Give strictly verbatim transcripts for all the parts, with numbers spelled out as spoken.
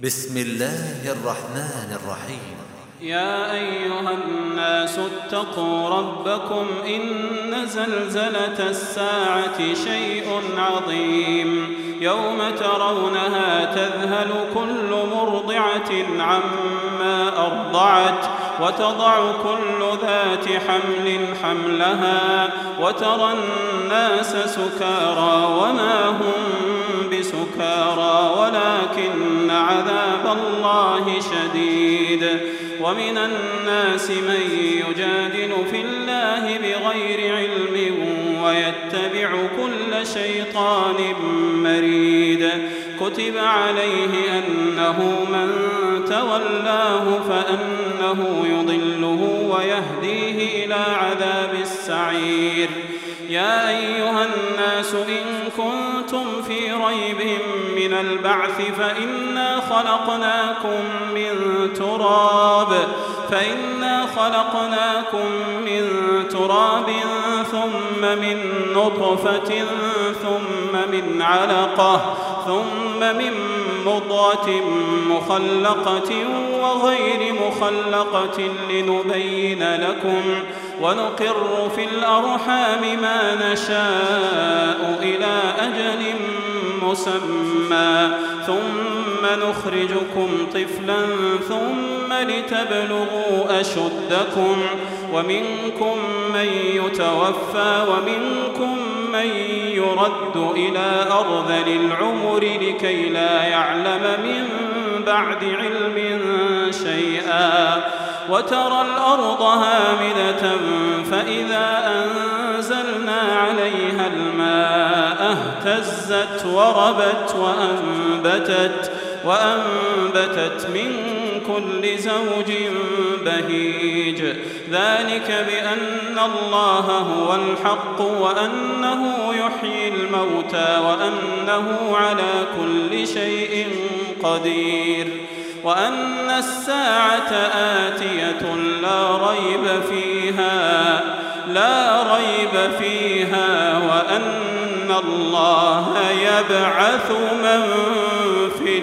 بسم الله الرحمن الرحيم. يا أيها الناس اتقوا ربكم إن زلزلة الساعة شيء عظيم يوم ترونها تذهل كل مرضعة عما أرضعت وتضع كل ذات حمل حملها وترى الناس سكارى وما هم بسكارى ولكن عذاب الله شديد. ومن الناس من يجادل في الله بغير علم ويتبع كل شيطان مريد. كتب عليه أنه من تولاه فأنه يضله ويهديه إلى عذاب السعير. يا أيها الناس إن كنتم في ريب من البعث فإنا خلقناكم من تراب فإنا خلقناكم من تراب ثم من نطفة ثم من علقة ثم من مضغة مخلقة وغير مخلقة لنبين لكم ونقر في الأرحام ما نشاء إلى أجل مسمى ثم نخرجكم طفلا ثم لتبلغوا أشدكم ومنكم من يتوفى ومنكم من يرد إلى أرذل العمر لكي لا يعلم من بعد علم شيئا. وترى الأرض هامدة فإذا أنزلنا عليها الماء اهتزت وربت وأنبتت, وأنبتت من كل زوج بهيج. ذلك بأن الله هو الحق وأنه يحيي الموتى وأنه على كل شيء قدير وأن الساعة آتية لا ريب فيها لا ريب فيها وأن الله يبعث من في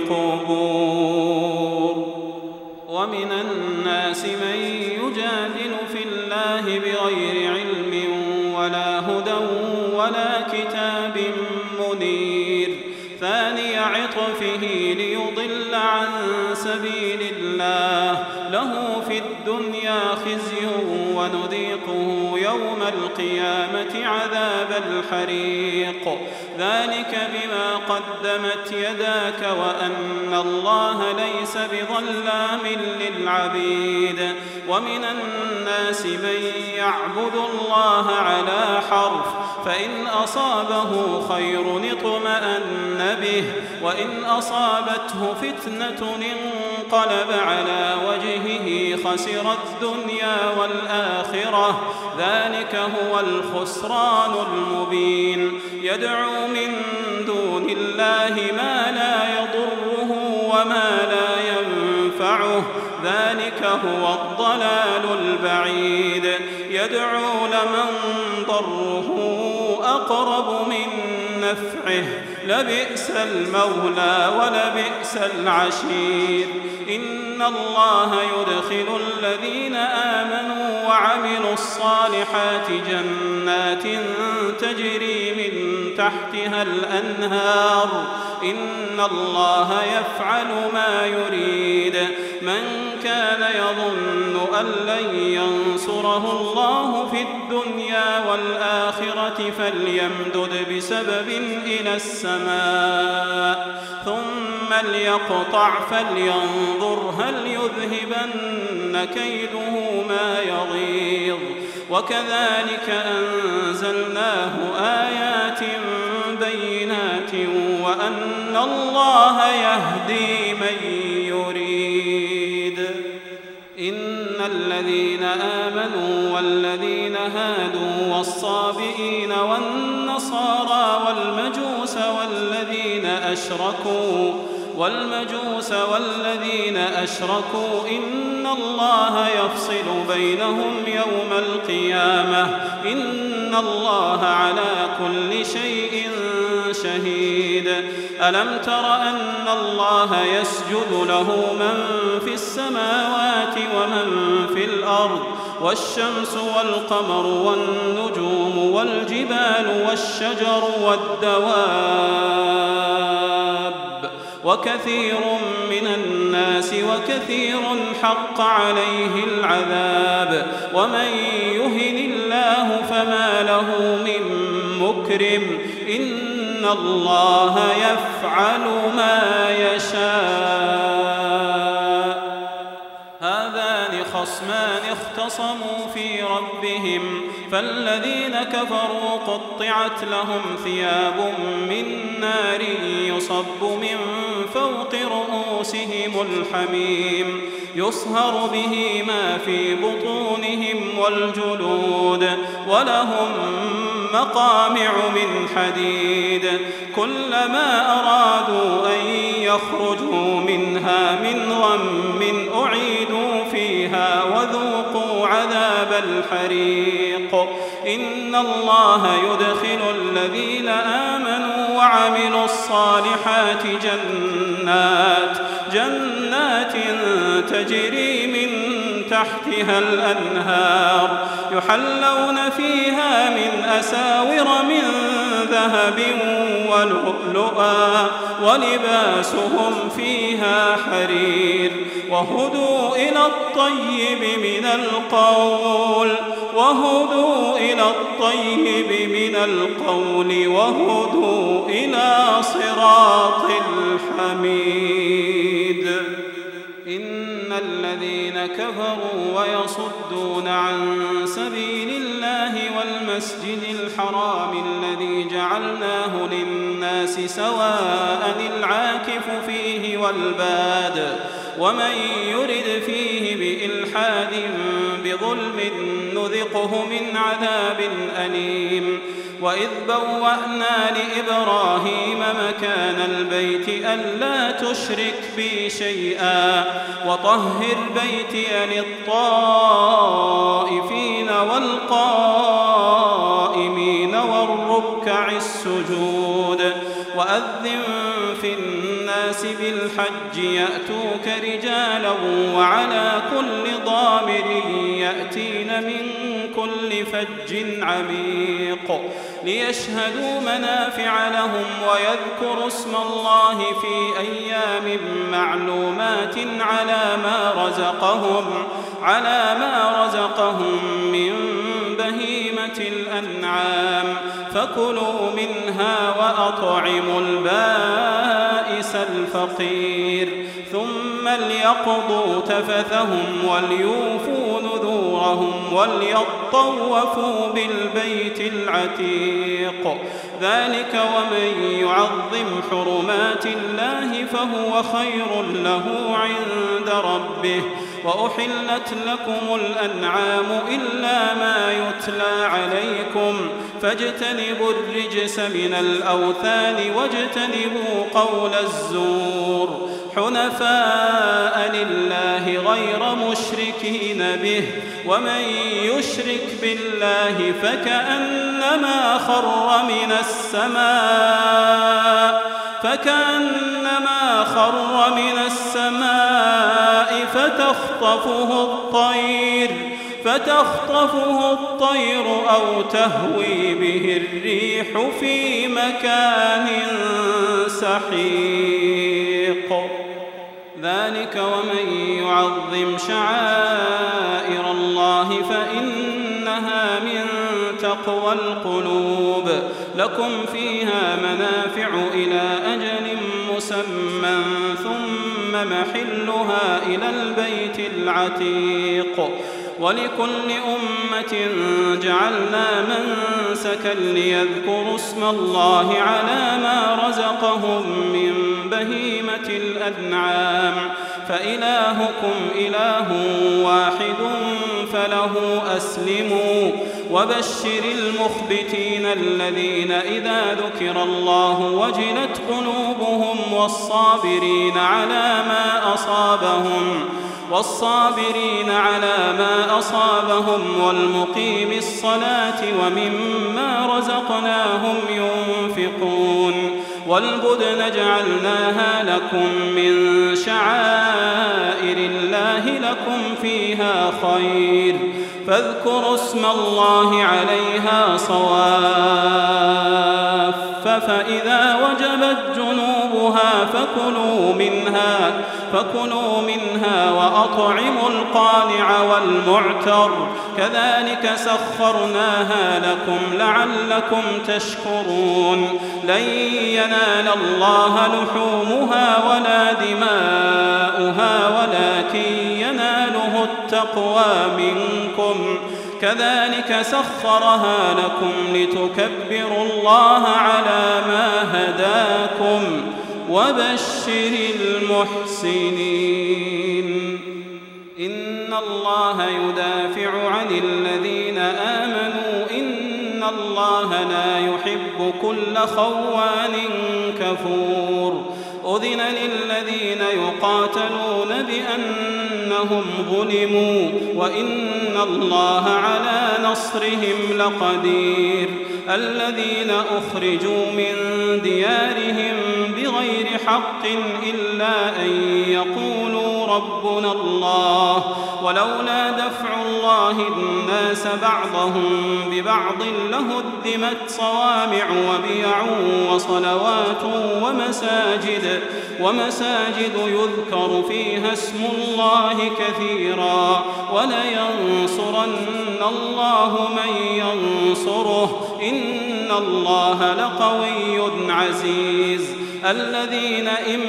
القبور. ومن الناس من يجادل في الله بغير علم ولا هدى ولا كتاب منير. ثاني عطفه ليضل عن سبيل الله له في الدنيا خزي ونذيقه يوم القيامة عذاب الحريق. ذلك بما قدمت يداك وأن الله ليس بظلام للعبيد. ومن الناس من يعبد الله على حرف فإن أصابه خير اطمأن به وإن أصابته فتنة انقلب على وجهه خسر الدنيا والآخرة. ذلك هو الخسران المبين. يدعو من دون الله ما لا يضره وما لا ينفعه. ذلك هو الضلال البعيد. يدعو لمن ضره أقرب من نفعه لبئس المولى ولبئس العشير. إن الله يدخل الذين آمنوا وعملوا الصالحات جنات تجري من تحتها الأنهار. إن الله يفعل ما يريد. من كان يظن أن لن ينصره الله في الدنيا والآخرة فليمدد بسبب إلى السماء ثم ليقطع فلينظر هل يذهبن كيده ما يغيظ. وكذلك أنزلناه آيات بينات وأن الله يهدي من يريد. إن الذين آمنوا والذين هادوا والصابئين والنصارى والمجوس والذين أشركوا والمجوس والذين أشركوا إن الله يفصل بينهم يوم القيامة. إن الله على كل شيء شهيد ألم تر أن الله يسجد له من في السماوات ومن في الأرض والشمس والقمر والنجوم والجبال والشجر والدواب وكثير من الناس وكثير حق عليه العذاب ومن يهن الله فما له من مكرم إن الله يفعل ما يشاء هذان خصمان اختصموا في ربهم فالذين كفروا قطعت لهم ثياب من نار يصب من فوق رؤوسهم الحميم يصهر به ما في بطونهم والجلود ولهم مقامع من حديد كلما أرادوا أن يخرجوا منها من غم أعيدوا فيها وذوقوا عذاب الحريق إن الله يدخل الذين آمنوا وعملوا الصالحات جنات جنات تجري من تحتها الأنهار يحلون فيها من أساور من ذهب ولؤلؤا ولباسهم فيها حرير وهدوا إلى الطيب من القول وهدوا إلى الطيب من القول وهدوا إلى صراط الحميد إن الذين كفروا ويصدون عن سبيل الله والمسجد الحرام الذي جعلناه للناس سواء العاكف فيه والباد ومن يرد فيه بإلحاد بظلم نذقه من عذاب أليم وإذ بوأنا لإبراهيم مكان البيت ألا تشرك بي شيئا وطهر بيتي للطائفين والقائمين والركع السجود وأذن في الناس بالحج يأتوك رجالا وعلى كل ضامر يأتين من كل فج عميق ليشهدوا منافع لهم ويذكروا اسم الله في أيام معلومات على ما رزقهم على ما رزقهم من بهيمة الأنعام فكلوا منها وأطعموا البائس الفقير ثم ليقضوا تفثهم وليوفوا نذورهم وليطوفوا بالبيت العتيق ذلك ومن يعظم حرمات الله فهو خير له عند ربه وأحلت لكم الأنعام إلا ما يتلى عليكم فاجتنبوا الرجس من الأوثان واجتنبوا قول الزور حنفاء لله غير مشركين به ومن يشرك بالله فكأنما خر من السماء فكأنما خر من السماء فتخطفه الطير فتخطفه الطير أو تهوي به الريح في مكان سحيق ذلك ومن يعظم شعائر الله فإنها من تقوى القلوب لكم فيها منافع إلى أجل مسمى ثم محلها إلى البيت العتيق ولكل أمة جعلنا منسكا ليذكروا اسم الله على ما رزقهم من بهيمة الأنعام فإلهكم إله واحد فله أسلموا وبشر المخبتين الذين إذا ذكر الله وجلت قلوبهم والصابرين على ما أصابهم والصابرين على ما أصابهم والمقيم الصلاة ومما رزقناهم ينفقون والبدن جعلناها لكم من شعائر الله لكم فيها خير فاذكروا اسم الله عليها صواف فإذا وجبت جنوبها فكلوا منها فكلوا منها وأطعموا القانع والمعتر كذلك سخرناها لكم لعلكم تشكرون لن ينال الله لحومها ولا دماؤها ولكن يناله التقوى منكم كذلك سخرها لكم لتكبروا الله على ما هداكم وبشر المحسنين إن الله يدافع عن الذين آمنوا إن الله لا يحب كل خوان كفور أذن للذين يقاتلون بأنهم ظلموا وإن الله على نصرهم لقدير الذين أخرجوا من ديارهم بغير حق إلا أن يقولوا ربنا الله ولولا دفع الله الناس بعضهم ببعض لهدمت صوامع وبيع وصلوات ومساجد ومساجد يذكر فيها اسم الله كثيرا ولينصرن الله من ينصره إن الله لقوي عزيز الذين إن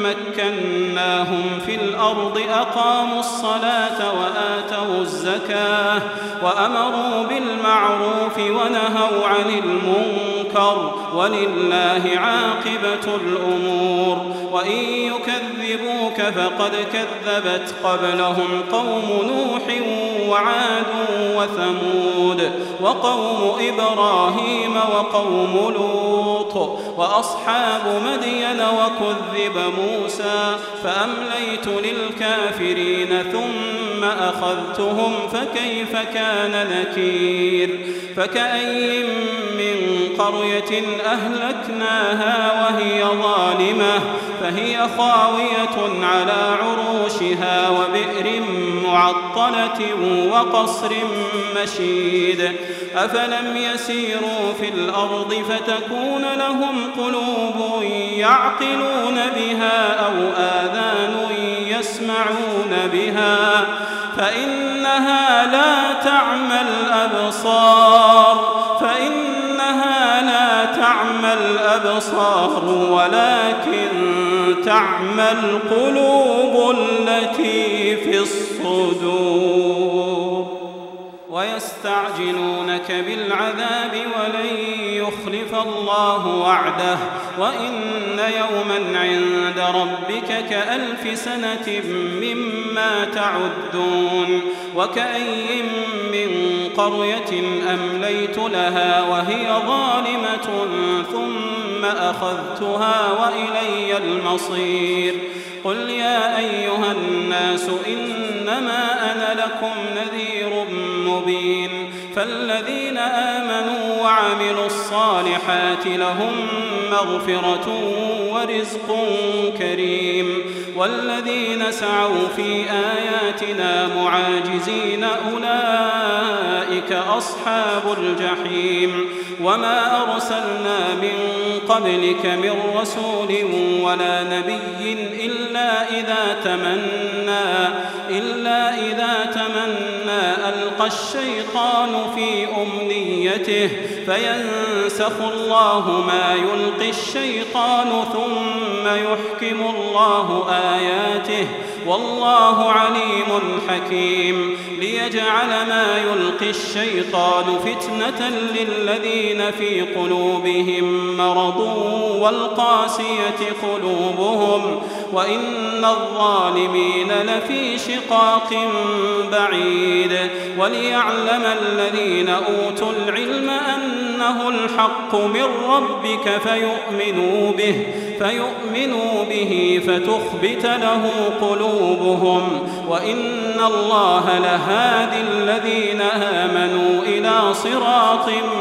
مكناهم في الأرض أقاموا الصلاة وآتوا الزكاة وأمروا بالمعروف ونهوا عن المنكر ولله عاقبة الأمور وإن يكذبوك فقد كذبت قبلهم قوم نوح وعاد وثمود وقوم إبراهيم وقوم لوط وأصحاب مدين وكذب موسى فأمليت للكافرين ثم أخذتهم فكيف كان نكير فكأين من قرية أهلكناها وهي ظالمة فهي خاوية على عروشها وبئر معطلة وقصر مشيد أفلم يسيروا في الأرض فتكون لهم قلوب يعقلون بها أو آذان يسمعون بها فإنها لا تعمى الأبصار فإنها لا تعمى الأبصار ولكن تعمى القلوب التي في الصدور ويستعجلونك بالعذاب ولن يخلف الله وعده وإن يوما عند ربك كألف سنة مما تعدون وكأين من قرية أمليت لها وهي ظالمة ثم أخذتها وإلي المصير قل يا أيها الناس إنما أنا لكم نذير مبين فالذين آمنوا وعملوا الصالحات لهم مغفرة ورزق كريم والذين سعوا في آياتنا معاجزين أولئك أصحاب الجحيم وما أرسلنا من قبلك من رسول ولا نبي إلا إذا تمنى إلا إذا تمنى ألقى الشيطان في أمنيته فينسخ الله ما يلقي الشيطان ثم يحكم الله آياته والله عليم حكيم ليجعل ما يلقي الشيطان فتنة للذين في قلوبهم مرض والقاسية قلوبهم وإن الظالمين لفي شقاق بعيد وليعلم الذين أوتوا العلم أنه الحق من ربك فيؤمنوا به فيؤمنوا به فتخبت له قلوبهم وإن الله لهادي الذين آمنوا إلى صراط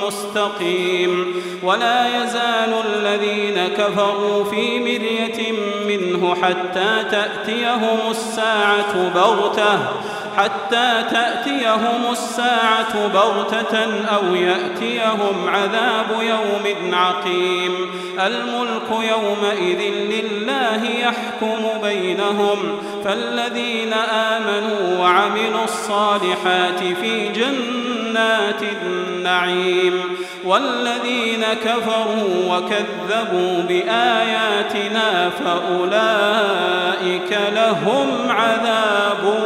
مستقيم. ولا يزال الذين كفروا في مرية منه حتى تأتيهم الساعة بغتة حتى تأتيهم الساعة بغتة أو يأتيهم عذاب يوم عقيم. الملك يومئذ لله يحكم بينهم، فالذين آمنوا وعملوا الصالحات في جنات النعيم، والذين كفروا وكذبوا بآياتنا فأولئك لهم عذاب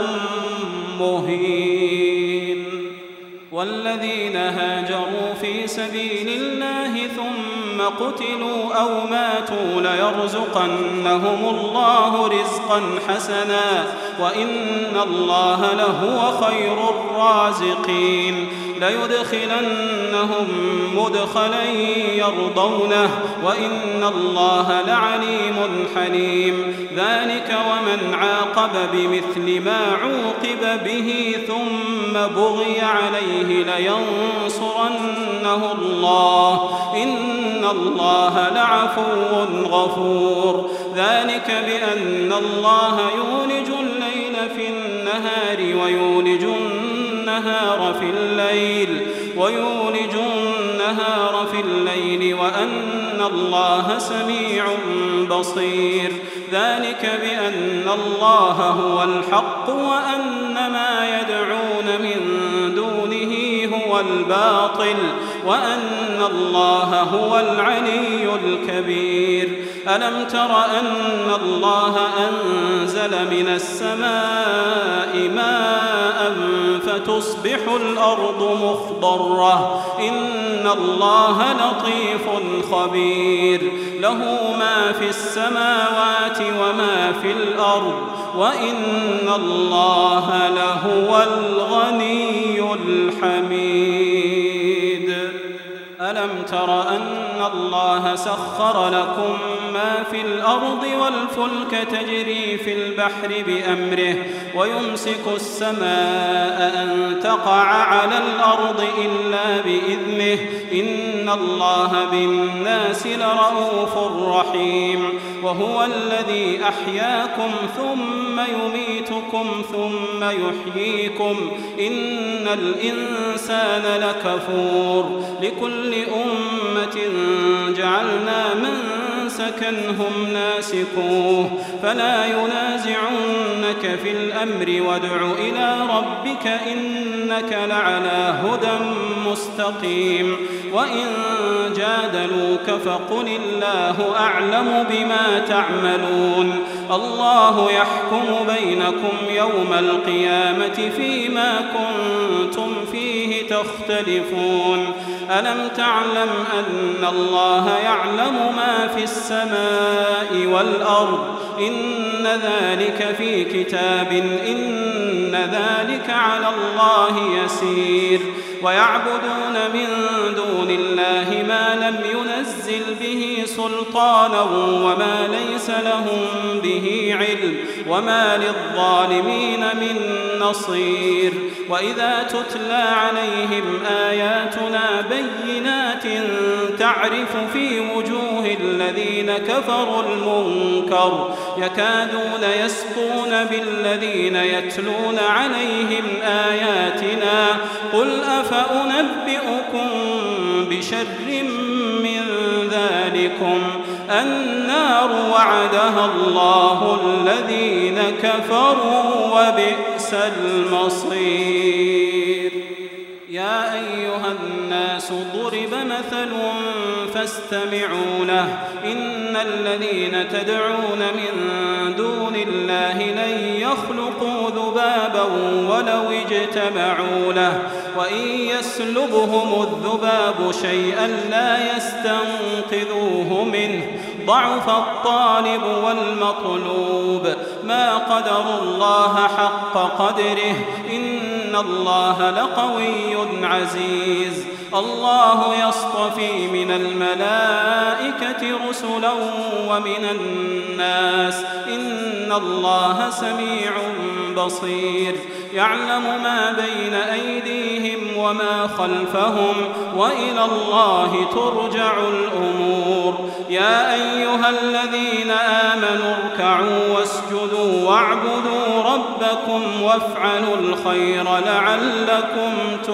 مهين. والذين هاجروا في سبيل الله ثم قتلوا أو ماتوا ليرزقنهم الله رزقا حسنا وإن الله لهو خير الرازقين. ليدخلنهم مدخلا يرضونه وإن الله لعليم حليم. ذلك ومن عاقب بمثل ما عوقب به ثم بغي عليه لينصرنه الله إن الله لعفو غفور. ذلك بأن الله يولج الليل في النهار ويولج النهار في الليل ويولج النهار في الليل وأن الله سميع بصير. ذلك بأن الله هو الحق وأن ما يدعون من دونه هو الباطل وأن الله هو العلي الكبير. ألم تر أن الله أنزل من السماء ماء فتصبح الأرض مخضرة إن الله لطيف خبير. له ما في السماوات وما في الأرض وإن الله لهو الغني الحميد. ألم تر أن الله سخر لكم ما في الأرض والفلك تجري في البحر بأمره ويمسك السماء أن تقع على الأرض إلا بإذنه إن الله بالناس لرؤوف رحيم. وهو الذي أحياكم ثم يميتكم ثم يحييكم إن الإنسان لكفور. لكل أمة جعلنا منسكا هم ناسكوه فلا ينازعنك في الأمر وادع إلى ربك إنك لعلى هدى مستقيم. وإن جادلوك فقل الله أعلم بما تعملون. الله يحكم بينكم يوم القيامة فيما كنتم فيه تختلفون. ألم تعلم أن الله يعلم ما في السماء والأرض إن ذلك في كتاب إن ذلك على الله يسير. ويعبدون من دون الله ما لم ينزل به سلطانا وما ليس لهم به علم وما للظالمين من نصير. وإذا تتلى عليهم آياتنا بينات تعرف في وجوه الذين كفروا المنكر يكادون يسقون بالذين يتلون عليهم آياتنا قل أفأنبئكم بشر من ذلكم النار وعدها الله الذين كفروا وبئس المصير. يا أيها الناس ضرب مثل فاستمعوا له إن الذين تدعون من دون الله لن يخلقوا ذبابا ولو اجتمعوا له وإن يسلبهم الذباب شيئا لا يستنقذوه منه ضعف الطالب والمطلوب ما قدروا الله حق قدره إن الله لقوي عزيز. الله يصطفي من الملائكة رسلا ومن الناس إن الله سميع بصير. يعلم ما بين أيديهم وما خلفهم وإلى الله ترجع الأمور. يا أيها الذين آمنوا اركعوا واسجدوا واعبدوا ربكم وافعلوا الخير لعلكم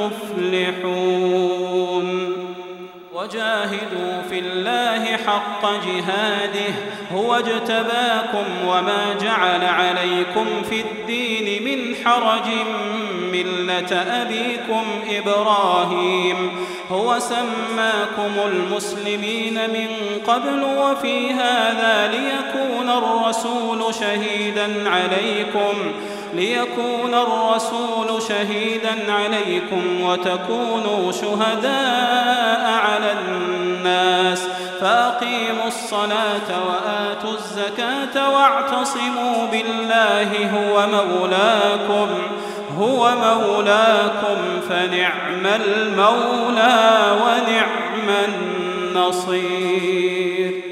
تفلحون. وجاهدوا في الله حق جهاده هو اجتباكم وما جعل عليكم في الدين من حرج ملة أبيكم إبراهيم هو سماكم المسلمين من قبل وفي هذا ليكون الرسول شهيدا عليكم ليكون الرسول شهيدا عليكم وتكونوا شهداء على الناس فأقيموا الصلاة وآتوا الزكاة واعتصموا بالله هو مولاكم هو مولاكم فنعم المولى ونعم النصير.